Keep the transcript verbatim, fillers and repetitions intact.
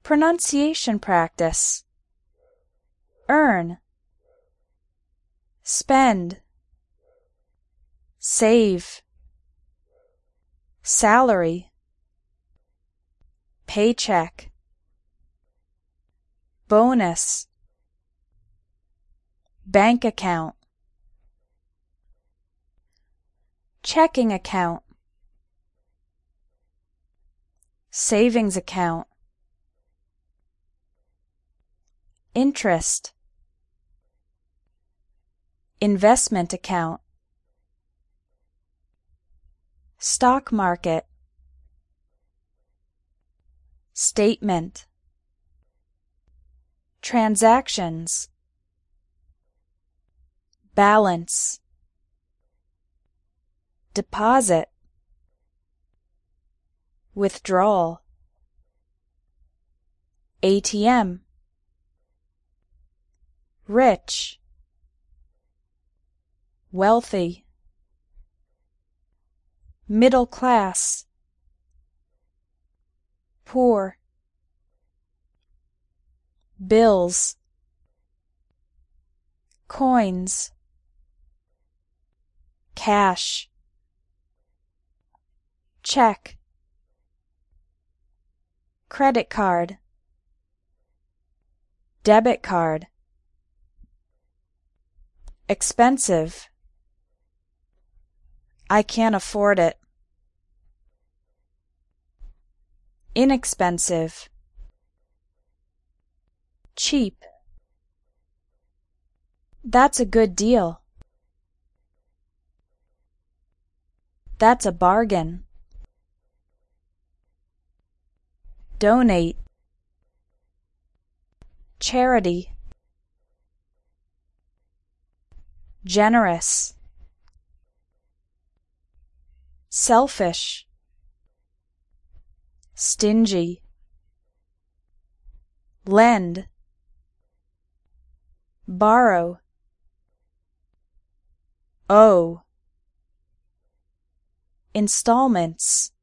Pronunciation practice. Earn, spend, save, salary, paycheck, bonus, bank account, checking account, savings account, interest, investment account, stock market, statement, transactions, balance, deposit, withdrawal, A T M, rich, wealthy, middle class, poor, bills, coins, cash, check, credit card, debit card, expensive, I can't afford it, inexpensive, cheap, that's a good deal, that's a bargain, donate, charity, generous, selfish, stingy, lend, borrow, owe, installments,